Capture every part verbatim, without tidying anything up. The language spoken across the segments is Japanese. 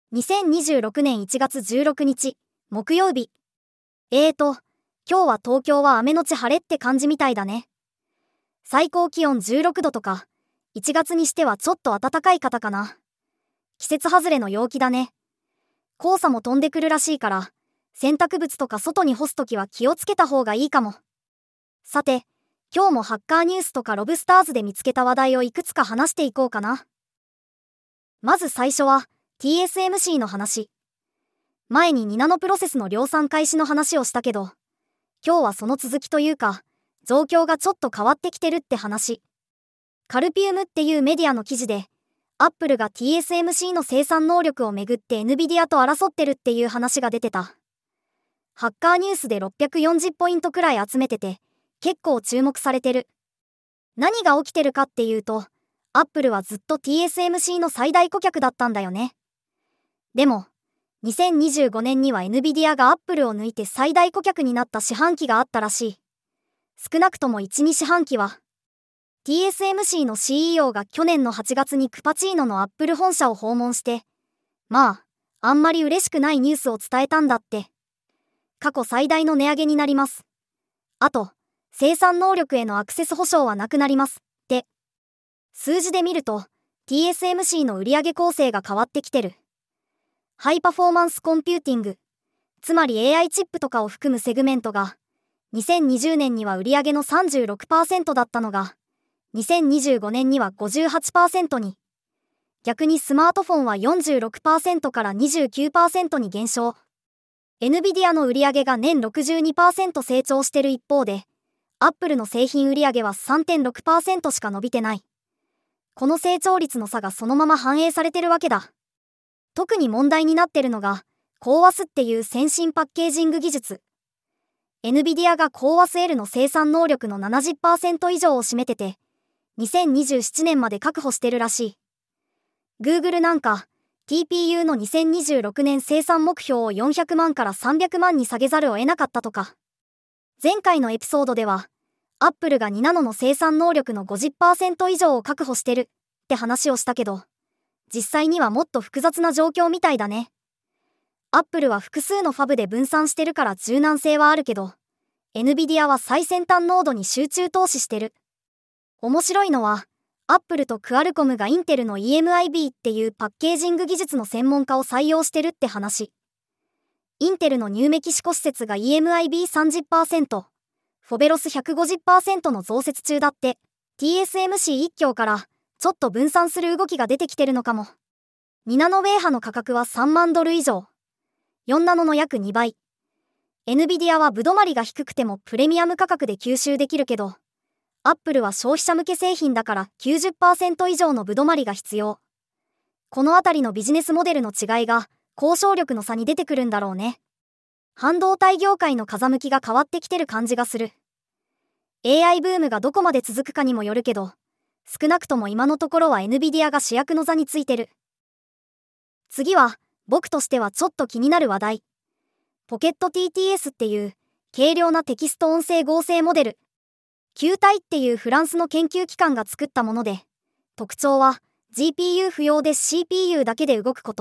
にせんにじゅうろくねんいちがつじゅうろくにち、木曜日。えーと、今日は東京は雨のち晴れって感じみたいだね。最高気温じゅうろくどとか、いちがつにしてはちょっと暖かい方かな。季節外れの陽気だね。黄砂も飛んでくるらしいから、洗濯物とか外に干すときは気をつけた方がいいかも。さて、今日もハッカーニュースとかロブスターズで見つけた話題をいくつか話していこうかな。まず最初は、ティーエスエムシー の話。前ににナノプロセスの量産開始の話をしたけど、今日はその続きというか、状況がちょっと変わってきてるって話。カルピウムっていうメディアの記事で、アップルが ティーエスエムシー の生産能力をめぐって エヌビディアと争ってるっていう話が出てた。ハッカーニュースでろっぴゃくよんじゅうポイントくらい集めてて、結構注目されてる。何が起きてるかっていうと、アップルはずっと ティーエスエムシー の最大顧客だったんだよね。でも、にせんにじゅうごねんには エヌビディア がアップルを抜いて最大顧客になった四半期があったらしい。少なくともいち、に四半期は。ティーエスエムシー の シーイーオー が去年のはちがつにクパチーノのアップル本社を訪問して、まあ、あんまり嬉しくないニュースを伝えたんだって。過去最大の値上げになります。あと、生産能力へのアクセス保証はなくなります。って。数字で見ると、ティーエスエムシー の売上構成が変わってきてる。ハイパフォーマンスコンピューティング、つまり エーアイ チップとかを含むセグメントが、にせんにじゅうねんには売上の さんじゅうろくパーセント だったのが、にせんにじゅうごねんには ごじゅうはちパーセント に。逆にスマートフォンは よんじゅうろくパーセント から にじゅうきゅうパーセント に減少。エヌビディア の売上が年 ろくじゅうにパーセント 成長してる一方で、アップルの製品売上は さんてんろくパーセント しか伸びてない。この成長率の差がそのまま反映されてるわけだ。特に問題になってるのが、コーワスっていう先進パッケージング技術。エヌビディア がコーワス L の生産能力の ななじゅっパーセント 以上を占めてて、にせんにじゅうななねんまで確保してるらしい。Google なんか、ティーピーユー のにせんにじゅうろくねん生産目標をよんひゃくまんからさんびゃくまんに下げざるを得なかったとか。前回のエピソードでは、Apple がにナノの生産能力の ごじゅっパーセント 以上を確保してるって話をしたけど、実際にはもっと複雑な状況みたいだね。アップルは複数のファブで分散してるから柔軟性はあるけど、エヌビディア は最先端ノードに集中投資してる。面白いのは、アップルとクアルコムがインテルの イーエムアイビー っていうパッケージング技術の専門家を採用してるって話。インテルのニューメキシコ施設が イーエムアイビーさんじゅっパーセント、フォベロス ひゃくごじゅっパーセント の増設中だって、ティーエスエムシー 一強から、ちょっと分散する動きが出てきてるのかも。にナノウェイ波の価格はさんまんドル以上。よんナノの約にばい。エヌビディア はぶどまりが低くてもプレミアム価格で吸収できるけど、アップルは消費者向け製品だから きゅうじゅっパーセント 以上のぶどまりが必要。このあたりのビジネスモデルの違いが交渉力の差に出てくるんだろうね。半導体業界の風向きが変わってきてる感じがする。エーアイ ブームがどこまで続くかにもよるけど、少なくとも今のところは エヌビディア が主役の座についてる。次は、僕としてはちょっと気になる話題。ポケット ティーティーエス っていう軽量なテキスト音声合成モデル。球体っていうフランスの研究機関が作ったもので、特徴は ジーピーユー 不要で シーピーユー だけで動くこと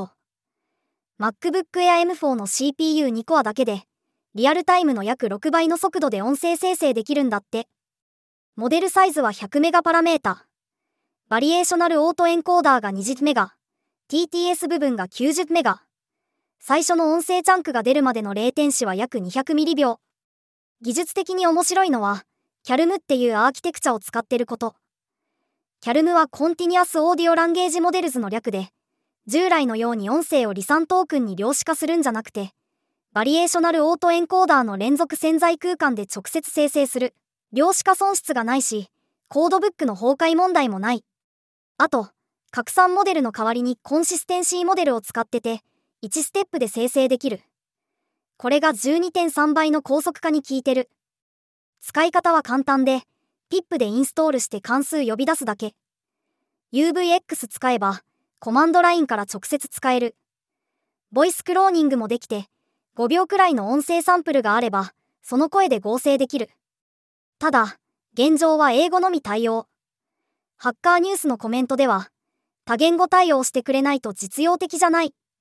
。MacBook Air エムフォー の シーピーユーに コアだけで、リアルタイムの約ろくばいの速度で音声生成できるんだって。モデルサイズはひゃくメガパラメータ。バリエーショナルオートエンコーダーがにじゅうメガ、ティーティーエス 部分がきゅうじゅうメガ。最初の音声チャンクが出るまでのレイテンシは約にひゃくミリびょう。技術的に面白いのは、キャルムっていうアーキテクチャを使ってること。キャルムはコンティニュアスオーディオランゲージモデルズの略で、従来のように音声を離散トークンに量子化するんじゃなくて、バリエーショナルオートエンコーダーの連続潜在空間で直接生成する。量子化損失がないし、コードブックの崩壊問題もない。あと、拡散モデルの代わりにコンシステンシーモデルを使ってて、いちステップで生成できる。これが じゅうにてんさんばいの高速化に効いてる。使い方は簡単で、ピップでインストールして関数呼び出すだけ。ユーブイエックス 使えば、コマンドラインから直接使える。ボイスクローニングもできて、ごびょうくらいの音声サンプルがあれば、その声で合成できる。ただ、現状は英語のみ対応。ハッカーニュースのコメントでは、多言語対応してくれないと実用的じゃないっ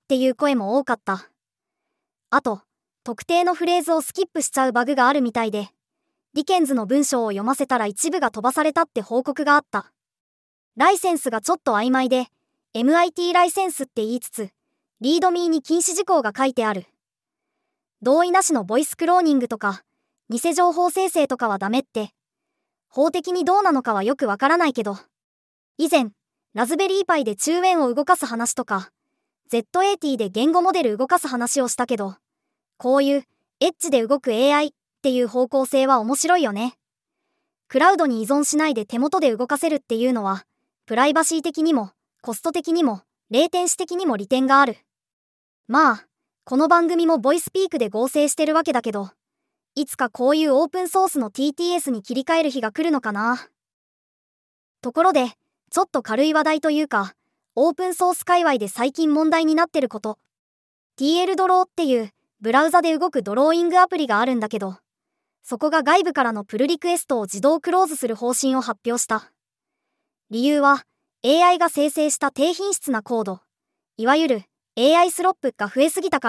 っていう声も多かった。あと、特定のフレーズをスキップしちゃうバグがあるみたいで、ディケンズの文章を読ませたら一部が飛ばされたって報告があった。ライセンスがちょっと曖昧で、エムアイティー ライセンスって言いつつ、リードミーに禁止事項が書いてある。同意なしのボイスクローニングとか、偽情報生成とかはダメって、法的にどうなのかはよくわからないけど、以前、ラズベリーパイで中円を動かす話とか、ゼットエーティー で言語モデル動かす話をしたけど、こういうエッジで動く エーアイ っていう方向性は面白いよね。クラウドに依存しないで手元で動かせるっていうのは、プライバシー的にも、コスト的にも、レイテンシ的にも利点がある。まあ、この番組もボイスピークで合成してるわけだけど、いつかこういうオープンソースの ティーティーエス に切り替える日が来るのかな。ところで、ちょっと軽い話題というか、オープンソース界隈で最近問題になってること。ティーエル ドローっていうブラウザで動くドローイングアプリがあるんだけど、そこが外部からのプルリクエストを自動クローズする方針を発表した。理由は、エーアイ が生成した低品質なコード、いわゆる エーアイ スロップが増えすぎたから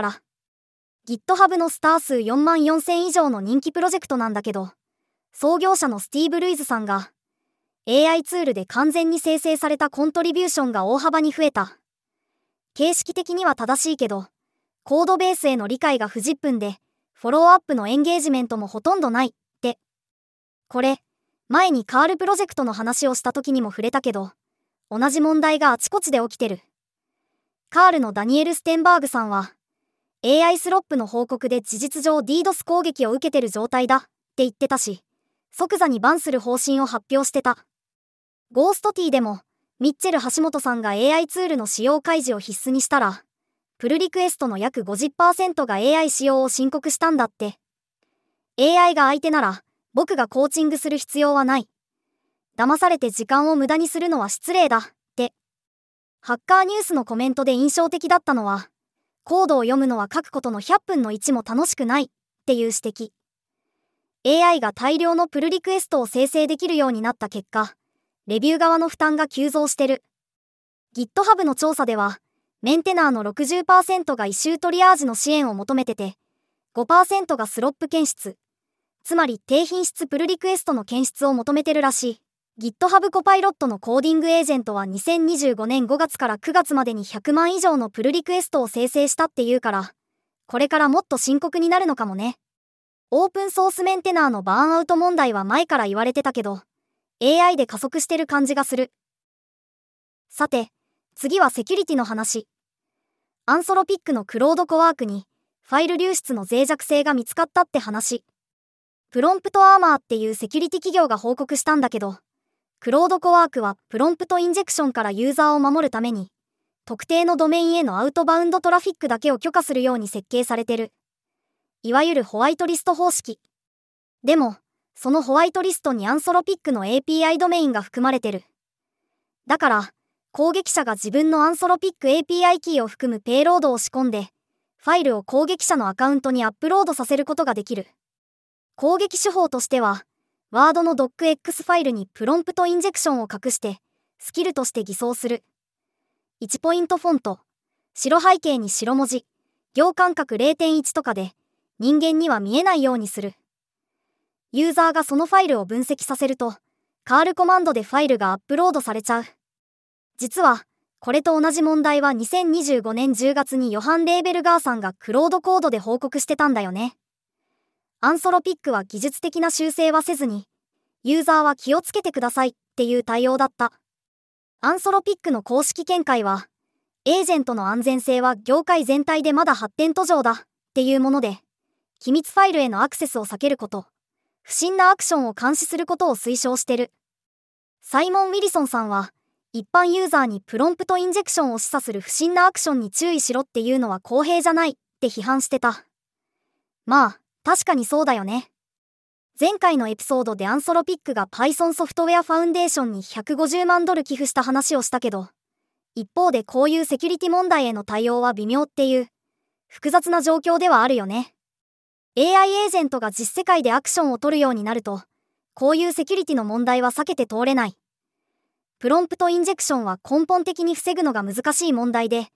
。GitHub のスター数よんまんよんせん以上の人気プロジェクトなんだけど、創業者のスティーブ・ルイズさんが、エーアイ ツールで完全に生成されたコントリビューションが大幅に増えた。形式的には正しいけど、コードベースへの理解が不十分で、フォローアップのエンゲージメントもほとんどないって。これ、前にカールプロジェクトの話をした時にも触れたけど、同じ問題があちこちで起きてる。カールのダニエル・ステンバーグさんは、エーアイ スロップの報告で事実上 ディードス 攻撃を受けてる状態だって言ってたし、即座にバンする方針を発表してた。ゴーストティーでも、ミッチェル橋本さんが エーアイ ツールの使用開示を必須にしたら、プルリクエストの約 ごじゅっパーセント が エーアイ 使用を申告したんだって。エーアイ が相手なら、僕がコーチングする必要はない。騙されて時間を無駄にするのは失礼だって。ハッカーニュースのコメントで印象的だったのは、コードを読むのは書くことのひゃっぷんのいちも楽しくないっていう指摘。エーアイ が大量のプルリクエストを生成できるようになった結果、レビュー側の負担が急増してる。GitHub の調査では、メンテナーの ろくじゅっパーセント がイシュートリアージの支援を求めてて、ごパーセント がスロップ検出、つまり低品質プルリクエストの検出を求めてるらしい。GitHub コパイロットのコーディングエージェントはにせんにじゅうごねんごがつからくがつまでにひゃくまん以上のプルリクエストを生成したっていうから、これからもっと深刻になるのかもね。オープンソースメンテナーのバーンアウト問題は前から言われてたけど、エーアイ で加速してる感じがする。さて、次はセキュリティの話。アンソロピックのクロードコワークにファイル流出の脆弱性が見つかったって話。プロンプトアーマーっていうセキュリティ企業が報告したんだけど、クロードコワークはプロンプトインジェクションからユーザーを守るために、特定のドメインへのアウトバウンドトラフィックだけを許可するように設計されてる。いわゆるホワイトリスト方式。でも、そのホワイトリストにアンソロピックの エーピーアイ ドメインが含まれてる。だから、攻撃者が自分のアンソロピック エーピーアイ キーを含むペイロードを仕込んで、ファイルを攻撃者のアカウントにアップロードさせることができる。攻撃手法としては、ワードの ドックエックス ファイルにプロンプトインジェクションを隠して、スキルとして偽装する。いちポイントフォント、白背景に白文字、行間隔 れいてんいち とかで、人間には見えないようにする。ユーザーがそのファイルを分析させると、カールコマンドでファイルがアップロードされちゃう。実は、これと同じ問題はにせんにじゅうごねんじゅうがつにヨハン・レーベルガーさんがクロードコードで報告してたんだよね。アンソロピックは技術的な修正はせずに、ユーザーは気をつけてくださいっていう対応だった。アンソロピックの公式見解は、エージェントの安全性は業界全体でまだ発展途上だっていうもので、機密ファイルへのアクセスを避けること、不審なアクションを監視することを推奨してる。サイモン・ウィリソンさんは、一般ユーザーにプロンプトインジェクションを示唆する不審なアクションに注意しろっていうのは公平じゃないって批判してた。まあ、確かにそうだよね。前回のエピソードでアンソロピックが Python ソフトウェアファウンデーションにひゃくごじゅうまんドル寄付した話をしたけど、一方でこういうセキュリティ問題への対応は微妙っていう、複雑な状況ではあるよね。エーアイ エージェントが実世界でアクションを取るようになると、こういうセキュリティの問題は避けて通れない。プロンプトインジェクションは根本的に防ぐのが難しい問題で、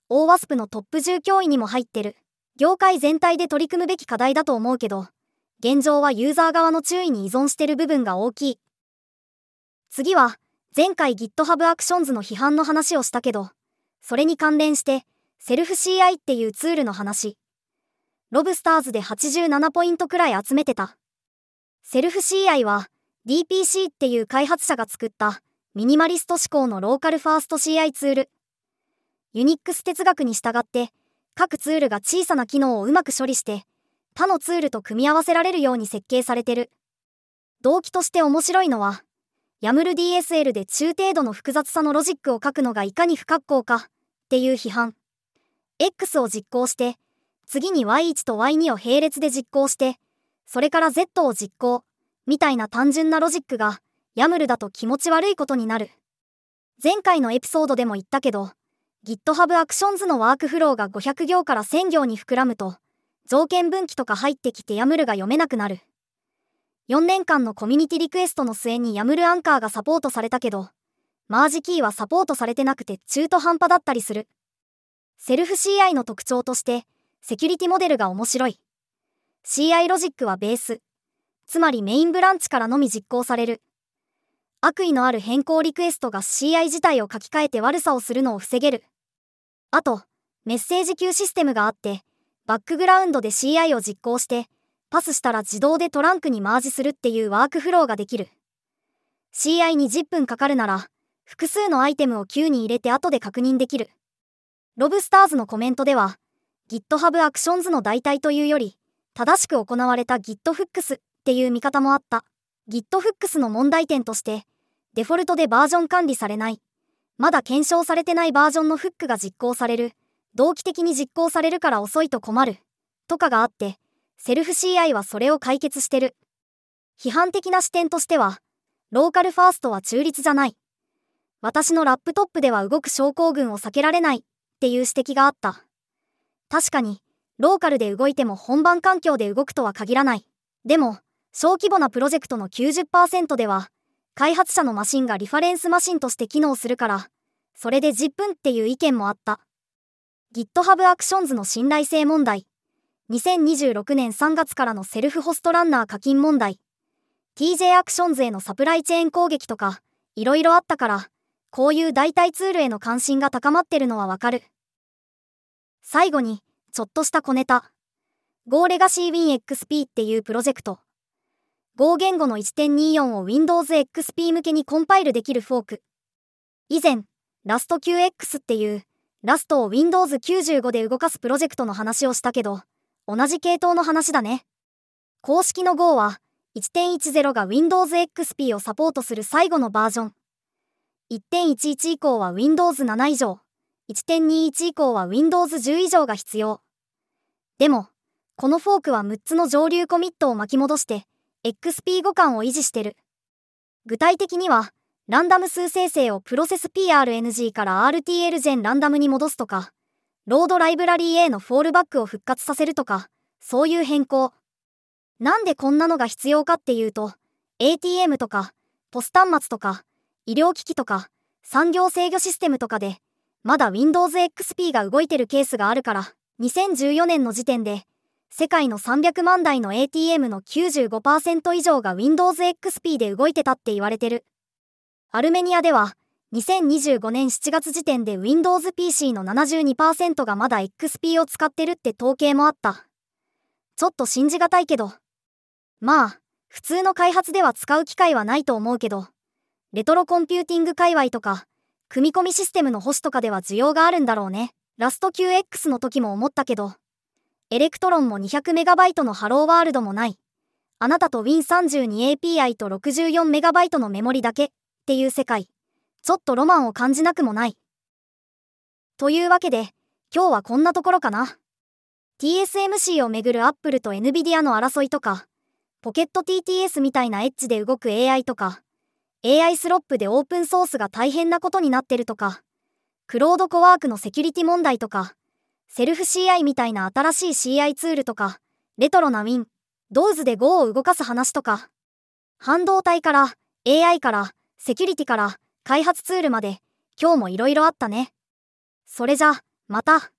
オーワスプ のトップじゅう脅威にも入ってる。業界全体で取り組むべき課題だと思うけど、現状はユーザー側の注意に依存してる部分が大きい。次は、前回 GitHub Actions の批判の話をしたけど、それに関連して、セルフ シーアイ っていうツールの話。ロブスターズではちじゅうななポイントくらい集めてた。セルフ シーアイ は、ディーピーシー っていう開発者が作ったミニマリスト思考のローカルファースト シーアイ ツール。ユニックス哲学に従って各ツールが小さな機能をうまく処理して他のツールと組み合わせられるように設計されてる。動機として面白いのは ヤムル ディーエスエル で中程度の複雑さのロジックを書くのがいかに不格好かっていう批判。X を実行して次に ワイワン と ワイツー を並列で実行してそれから Z を実行みたいな単純なロジックが ヤムル だと気持ち悪いことになる。前回のエピソードでも言ったけど GitHub Actions のワークフローがごひゃく行からせん行に膨らむと条件分岐とか入ってきて ヤムル が読めなくなる。よんねんかんのコミュニティリクエストの末に ヤムル アンカーがサポートされたけどマージキーはサポートされてなくて中途半端だったりする。セルフ シーアイ の特徴としてセキュリティモデルが面白い。 シーアイ ロジックはベース、つまりメインブランチからのみ実行される。悪意のある変更リクエストが シーアイ 自体を書き換えて悪さをするのを防げる。あと、メッセージ級システムがあって、バックグラウンドで シーアイ を実行して、パスしたら自動でトランクにマージするっていうワークフローができる。シーアイ にじゅっぷんかかるなら、複数のアイテムを Q に入れて後で確認できる。ロブスターズのコメントでは、GitHub Actions の代替というより、正しく行われた GitFix っていう見方もあった。GitFix の問題点として、デフォルトでバージョン管理されない。まだ検証されてないバージョンのフックが実行される。同期的に実行されるから遅いと困る。とかがあって、セルフ シーアイ はそれを解決してる。批判的な視点としては、ローカルファーストは中立じゃない。私のラップトップでは動く症候群を避けられないっていう指摘があった。確かに、ローカルで動いても本番環境で動くとは限らない。でも、小規模なプロジェクトの きゅうじゅっパーセント では、開発者のマシンがリファレンスマシンとして機能するから、それでじゅっぷんっていう意見もあった。GitHub Actions の信頼性問題。にせんにじゅうろくねんさんがつからのセルフホストランナー課金問題。ティージェー Actions へのサプライチェーン攻撃とか、いろいろあったから、こういう代替ツールへの関心が高まってるのはわかる。最後に、ちょっとした小ネタ。Go Legacy WinXP っていうプロジェクト。Go 言語の いってんにじゅうよん を Windows エックスピー 向けにコンパイルできるフォーク。以前、ラスト キューエックス っていう、ラストを Windows きゅうじゅうごで動かすプロジェクトの話をしたけど、同じ系統の話だね。公式の Go は、いってんじゅうが Windows エックスピー をサポートする最後のバージョン。いってんじゅういち以降は Windows なな以上、いってんにじゅういち以降は Windows じゅう以上が必要。でも、このフォークはむっつの上流コミットを巻き戻して、エックスピー 互換を維持してる。具体的には、ランダム数生成をプロセス ピーアールエヌジー から アールティーエル ジェンランダムに戻すとか、ロードライブラリー A のフォールバックを復活させるとか、そういう変更。なんでこんなのが必要かっていうと、エーティーエム とか、ポス端末とか、医療機器とか、産業制御システムとかで、まだ Windows エックスピー が動いてるケースがあるから、にせんじゅうよねんの時点で、世界のさんびゃくまん台の エーティーエム の きゅうじゅうごパーセント 以上が Windows エックスピー で動いてたって言われてる。アルメニアでは、にせんにじゅうごねんしちがつ時点で Windows ピーシー の ななじゅうにパーセント がまだ エックスピー を使ってるって統計もあった。ちょっと信じがたいけど。まあ、普通の開発では使う機会はないと思うけど、レトロコンピューティング界隈とか、組み込みシステムの保守とかでは需要があるんだろうね。ラスト キューエックス の時も思ったけど、エレクトロンも にひゃくメガバイト のハローワールドもない。あなたと ウィンさんじゅうにエーピーアイ と ろくじゅうよんメガバイト のメモリだけっていう世界。ちょっとロマンを感じなくもない。というわけで、今日はこんなところかな。ティーエスエムシー をめぐる Apple と NVIDIA の争いとか、ポケット ティーティーエス みたいなエッジで動く エーアイ とか、エーアイ スロップでオープンソースが大変なことになってるとか、クロードコワークのセキュリティ問題とか、セルフ シーアイ みたいな新しい シーアイ ツールとか、レトロな Win、ドーズ で Go を動かす話とか、半導体から、エーアイ から、セキュリティから、開発ツールまで、今日もいろいろあったね。それじゃ、 また。